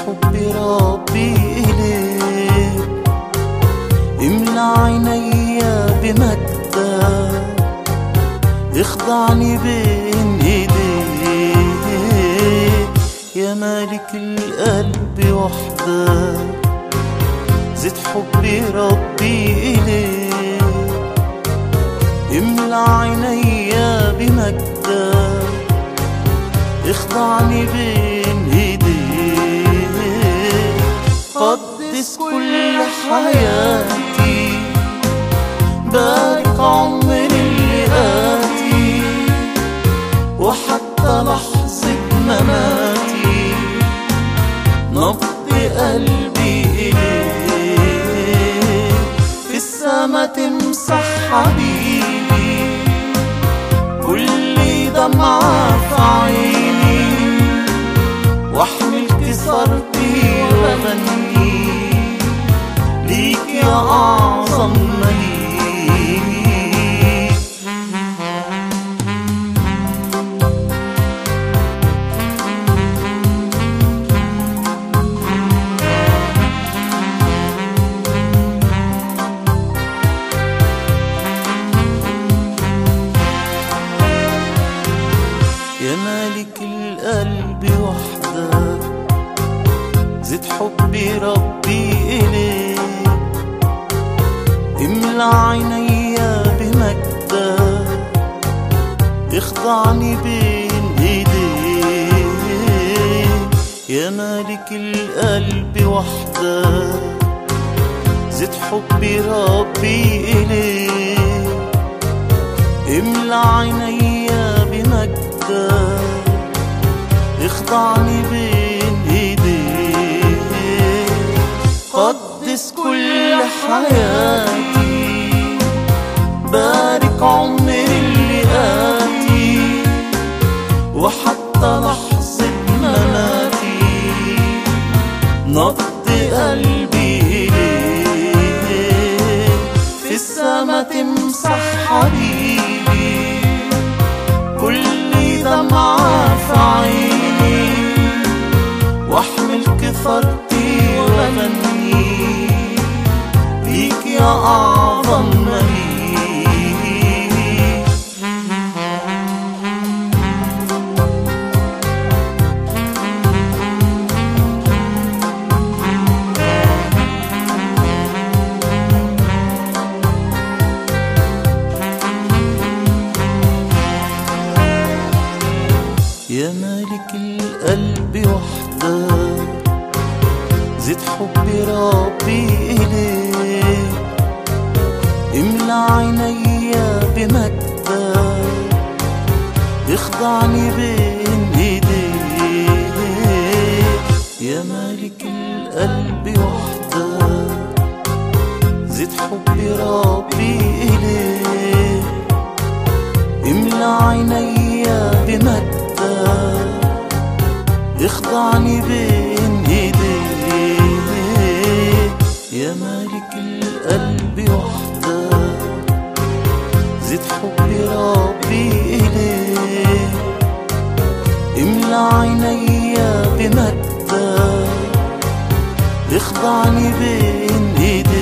حبي ربي إليك، املى عينيا بمجدك، اخضعني بين ايديك. يا مالك القلب وحدك، زد حبي ربي إليك، املى عينيا بمجدك، اخضعني بين ايديك. قدس كل حياتي، بارك عمري اللي آتي، وحتى لحظة مماتي نبض قلبي إليك. في السما تمسح حبيبي كل دمعة في عيني، واحمل كسرتي وغني ليك يا أعظم مليك. يا مالك القلب وحدك، زد حبي ربي إليك، املى عينيا بمجدك، اخضعني بين ايديك. يا مالك القلب وحدك، زد حبي ربي إليك، املى عينيا بمجدك، اخضعني بين ايديك. قدس كل حياتي، بارك عمري اللي آتي، وحتى لحظة مماتي نبض قلبي إليك. في السما تمسح حبيبي كل دمعة في عيني، واحمل كثرتي وغني ليك يا أعظم مليك. يا مالك القلب وحدك، زد حبي ربي إليك، املى عينيا بمجدك، اخضعني بين ايديك. يا مالك القلب وحدك، زد حبي ربي إليك، املى عينيا بمجدك، اخضعني بين ايديك. يا مالك القلب وحدك، زد حبي ربي إليك، املى عينيا بمجدك، اخضعني بين ايديك.